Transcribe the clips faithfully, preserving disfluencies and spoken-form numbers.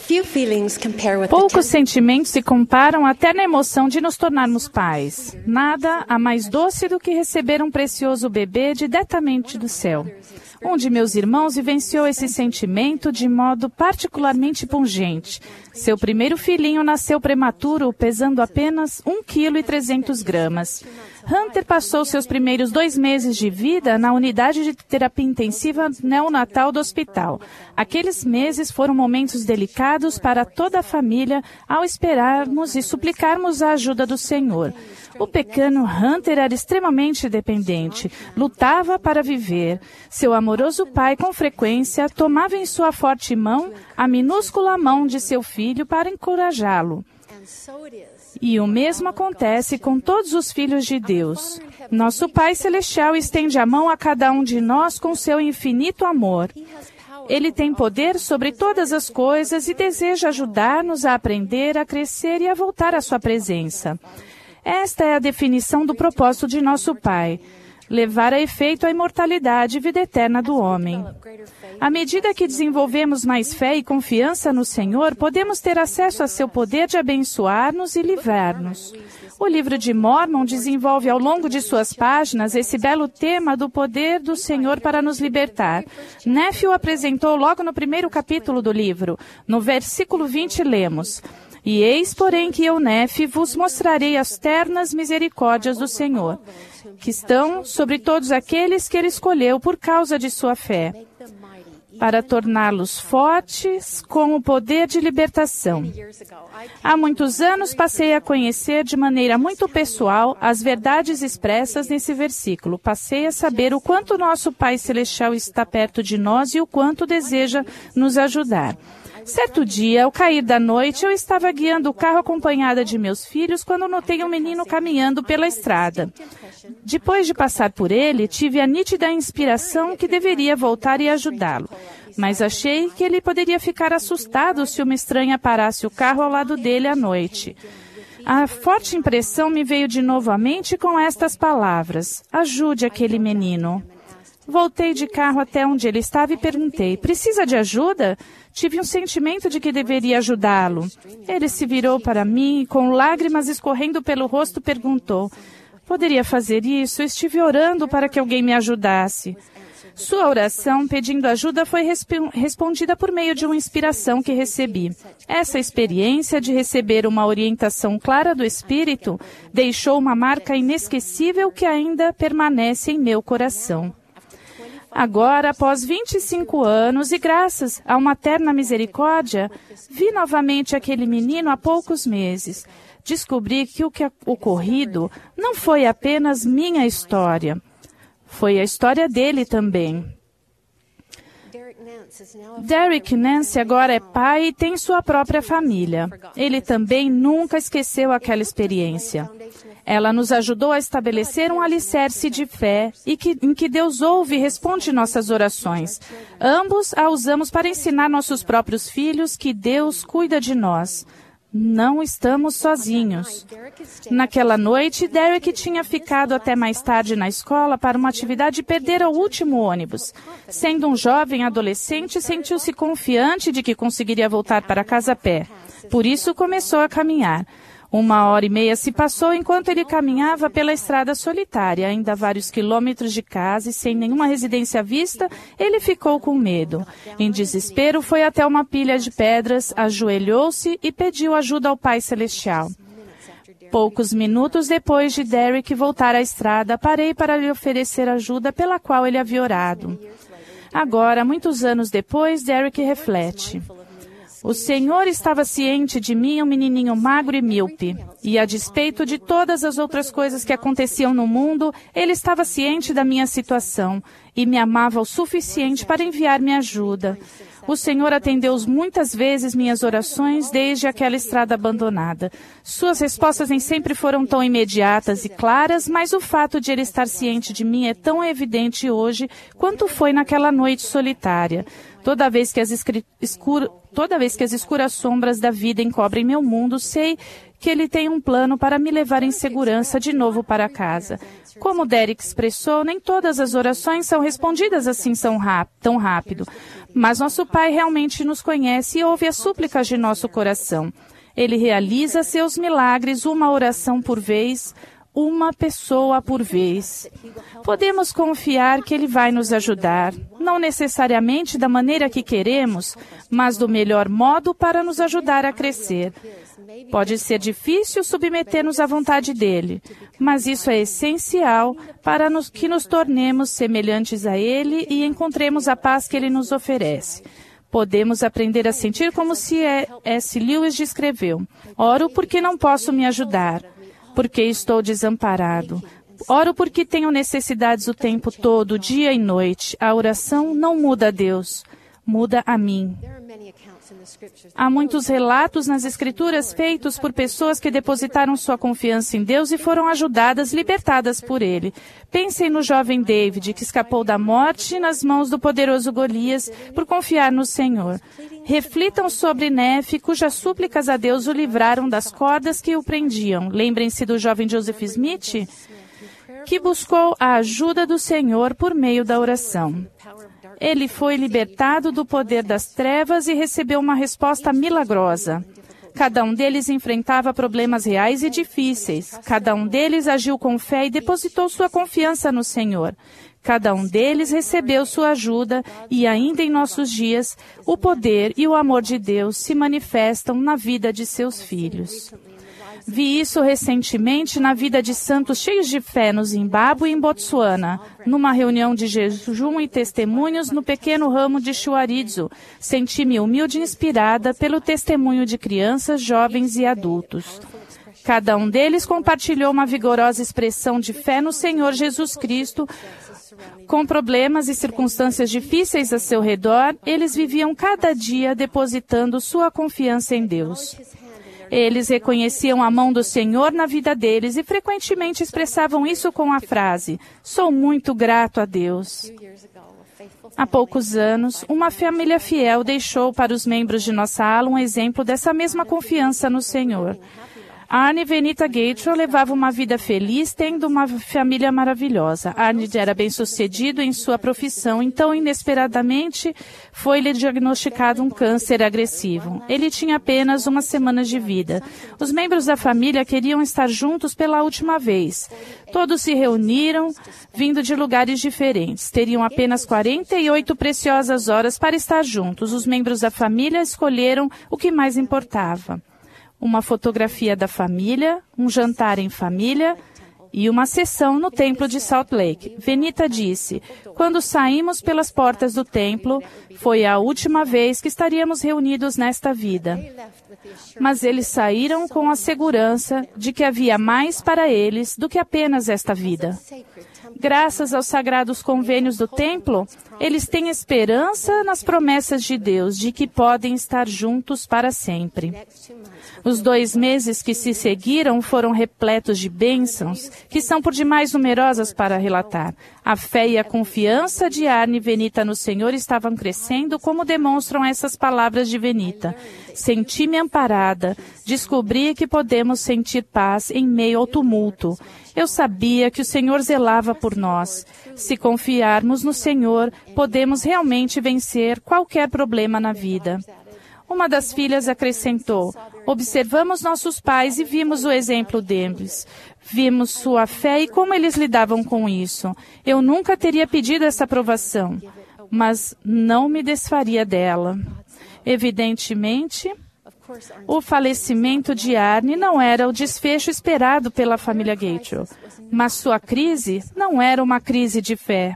Poucos sentimentos se comparam até na emoção de nos tornarmos pais. Nada há mais doce do que receber um precioso bebê diretamente do céu. Um de meus irmãos vivenciou esse sentimento de modo particularmente pungente. Seu primeiro filhinho nasceu prematuro, pesando apenas um vírgula trezentos gramas. Hunter passou seus primeiros dois meses de vida na unidade de terapia intensiva neonatal do hospital. Aqueles meses foram momentos delicados para toda a família ao esperarmos e suplicarmos a ajuda do Senhor. O pequeno Hunter era extremamente dependente, lutava para viver. Seu amoroso pai, com frequência, tomava em sua forte mão a minúscula mão de seu filho para encorajá-lo. E o mesmo acontece com todos os filhos de Deus. Nosso Pai Celestial estende a mão a cada um de nós com seu infinito amor. Ele tem poder sobre todas as coisas e deseja ajudar-nos a aprender, a crescer e a voltar à sua presença. Esta é a definição do propósito de nosso Pai: levar a efeito a imortalidade e vida eterna do homem. À medida que desenvolvemos mais fé e confiança no Senhor, podemos ter acesso a seu poder de abençoar-nos e livrar-nos. O livro de Mórmon desenvolve ao longo de suas páginas esse belo tema do poder do Senhor para nos libertar. Nefe o apresentou logo no primeiro capítulo do livro. No versículo vinte, lemos: E eis, porém, que eu, Nefe, vos mostrarei as ternas misericórdias do Senhor, que estão sobre todos aqueles que ele escolheu por causa de sua fé, para torná-los fortes com o poder de libertação. Há muitos anos passei a conhecer de maneira muito pessoal as verdades expressas nesse versículo. Passei a saber o quanto nosso Pai Celestial está perto de nós e o quanto deseja nos ajudar. Certo dia, ao cair da noite, eu estava guiando o carro acompanhada de meus filhos quando notei um menino caminhando pela estrada. Depois de passar por ele, tive a nítida inspiração que deveria voltar e ajudá-lo. Mas achei que ele poderia ficar assustado se uma estranha parasse o carro ao lado dele à noite. A forte impressão me veio de novo à mente com estas palavras: ajude aquele menino. Voltei de carro até onde ele estava e perguntei: precisa de ajuda? Tive um sentimento de que deveria ajudá-lo. Ele se virou para mim e, com lágrimas escorrendo pelo rosto, perguntou: poderia fazer isso? Eu estive orando para que alguém me ajudasse. Sua oração pedindo ajuda foi resp- respondida por meio de uma inspiração que recebi. Essa experiência de receber uma orientação clara do Espírito deixou uma marca inesquecível que ainda permanece em meu coração. Agora, após vinte e cinco anos e graças a uma terna misericórdia, vi novamente aquele menino há poucos meses. Descobri que o que é ocorrido não foi apenas minha história, foi a história dele também. Derek Nance agora é pai e tem sua própria família. Ele também nunca esqueceu aquela experiência. Ela nos ajudou a estabelecer um alicerce de fé e que, em que Deus ouve e responde nossas orações. Ambos a usamos para ensinar nossos próprios filhos que Deus cuida de nós. Não estamos sozinhos. Naquela noite, Derek tinha ficado até mais tarde na escola para uma atividade e perdera o último ônibus. Sendo um jovem adolescente, sentiu-se confiante de que conseguiria voltar para casa a pé. Por isso, começou a caminhar. Uma hora e meia se passou enquanto ele caminhava pela estrada solitária, ainda vários quilômetros de casa e sem nenhuma residência à vista, ele ficou com medo. Em desespero, foi até uma pilha de pedras, ajoelhou-se e pediu ajuda ao Pai Celestial. Poucos minutos depois de Derek voltar à estrada, parei para lhe oferecer ajuda pela qual ele havia orado. Agora, muitos anos depois, Derek reflete: o Senhor estava ciente de mim, um menininho magro e míope. E a despeito de todas as outras coisas que aconteciam no mundo, Ele estava ciente da minha situação e me amava o suficiente para enviar-me ajuda. O Senhor atendeu muitas vezes minhas orações desde aquela estrada abandonada. Suas respostas nem sempre foram tão imediatas e claras, mas o fato de Ele estar ciente de mim é tão evidente hoje quanto foi naquela noite solitária. Toda vez que as, escura, toda vez que as escuras sombras da vida encobrem meu mundo, sei que Ele tem um plano para me levar em segurança de novo para casa. Como Derek expressou, nem todas as orações são respondidas assim tão rápido, Mas nosso Pai realmente nos conhece e ouve as súplicas de nosso coração. Ele realiza seus milagres uma oração por vez, uma pessoa por vez. Podemos confiar que Ele vai nos ajudar, não necessariamente da maneira que queremos, mas do melhor modo para nos ajudar a crescer. Pode ser difícil submeter-nos à vontade dEle, mas isso é essencial para nos, que nos tornemos semelhantes a Ele e encontremos a paz que Ele nos oferece. Podemos aprender a sentir como C S Lewis descreveu. Oro porque não posso me ajudar, porque estou desamparado. Oro porque tenho necessidades o tempo todo, dia e noite. A oração não muda a Deus, muda a mim. Há muitos relatos nas Escrituras feitos por pessoas que depositaram sua confiança em Deus e foram ajudadas, libertadas por Ele. Pensem no jovem David, que escapou da morte nas mãos do poderoso Golias por confiar no Senhor. Reflitam sobre Nefe, cujas súplicas a Deus o livraram das cordas que o prendiam. Lembrem-se do jovem Joseph Smith, que buscou a ajuda do Senhor por meio da oração. Ele foi libertado do poder das trevas e recebeu uma resposta milagrosa. Cada um deles enfrentava problemas reais e difíceis. Cada um deles agiu com fé e depositou sua confiança no Senhor. Cada um deles recebeu sua ajuda e, ainda em nossos dias, o poder e o amor de Deus se manifestam na vida de seus filhos. Vi isso recentemente na vida de santos cheios de fé no Zimbábue e em Botsuana, numa reunião de jejum e testemunhos no pequeno ramo de Chuaridzo. Senti-me humilde e inspirada pelo testemunho de crianças, jovens e adultos. Cada um deles compartilhou uma vigorosa expressão de fé no Senhor Jesus Cristo. Com problemas e circunstâncias difíceis a seu redor, eles viviam cada dia depositando sua confiança em Deus. Eles reconheciam a mão do Senhor na vida deles e frequentemente expressavam isso com a frase: "Sou muito grato a Deus." Há poucos anos, uma família fiel deixou para os membros de nossa ala um exemplo dessa mesma confiança no Senhor. Arne e Venita Gaitro levavam uma vida feliz, tendo uma família maravilhosa. Arne era bem-sucedido em sua profissão, então, inesperadamente, foi-lhe diagnosticado um câncer agressivo. Ele tinha apenas umas semanas de vida. Os membros da família queriam estar juntos pela última vez. Todos se reuniram, vindo de lugares diferentes. Teriam apenas quarenta e oito preciosas horas para estar juntos. Os membros da família escolheram o que mais importava: uma fotografia da família, um jantar em família e uma sessão no templo de Salt Lake. Venita disse: "Quando saímos pelas portas do templo, foi a última vez que estaríamos reunidos nesta vida." Mas eles saíram com a segurança de que havia mais para eles do que apenas esta vida. Graças aos sagrados convênios do templo, eles têm esperança nas promessas de Deus de que podem estar juntos para sempre. Os dois meses que se seguiram foram repletos de bênçãos, que são por demais numerosas para relatar. A fé e a confiança de Arne e Venita no Senhor estavam crescendo, como demonstram essas palavras de Venita. Senti-me amparada. Descobri que podemos sentir paz em meio ao tumulto. Eu sabia que o Senhor zelava por nós. Se confiarmos no Senhor, podemos realmente vencer qualquer problema na vida. Uma das filhas acrescentou: "Observamos nossos pais e vimos o exemplo deles. Vimos sua fé e como eles lidavam com isso. Eu nunca teria pedido essa aprovação, mas não me desfaria dela." Evidentemente, o falecimento de Arne não era o desfecho esperado pela família Gaitro, mas sua crise não era uma crise de fé.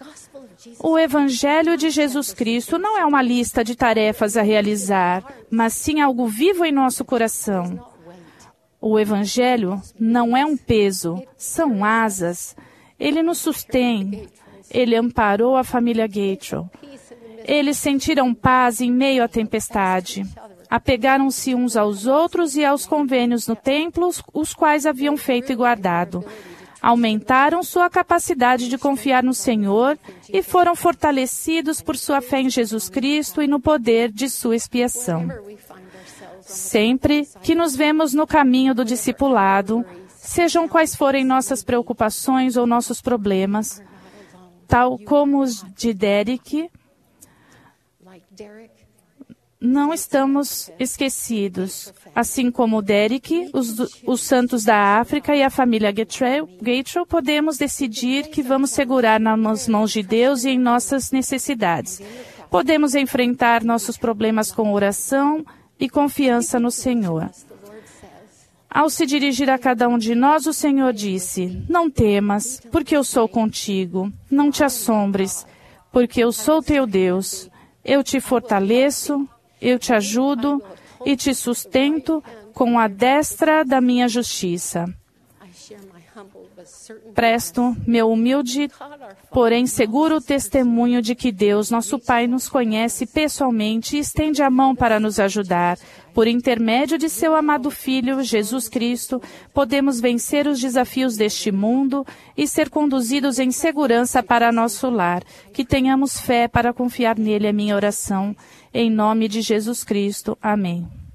O Evangelho de Jesus Cristo não é uma lista de tarefas a realizar, mas sim algo vivo em nosso coração. O Evangelho não é um peso, são asas. Ele nos sustém. Ele amparou a família Gaitro. Eles sentiram paz em meio à tempestade. Apegaram-se uns aos outros e aos convênios no templo, os quais haviam feito e guardado. Aumentaram sua capacidade de confiar no Senhor e foram fortalecidos por sua fé em Jesus Cristo e no poder de sua expiação. Sempre que nos vemos no caminho do discipulado, sejam quais forem nossas preocupações ou nossos problemas, tal como os de Derek, não estamos esquecidos. Assim como o Derek, os, os santos da África e a família Gatrell, podemos decidir que vamos segurar nas mãos de Deus e em nossas necessidades. Podemos enfrentar nossos problemas com oração e confiança no Senhor. Ao se dirigir a cada um de nós, o Senhor disse: não temas, porque eu sou contigo. Não te assombres, porque eu sou teu Deus. Eu te fortaleço, eu te ajudo e te sustento com a destra da minha justiça. Presto meu humilde, porém seguro testemunho de que Deus, nosso Pai, nos conhece pessoalmente e estende a mão para nos ajudar. Por intermédio de seu amado Filho, Jesus Cristo, podemos vencer os desafios deste mundo e ser conduzidos em segurança para nosso lar. Que tenhamos fé para confiar nele, é minha oração. Em nome de Jesus Cristo. Amém.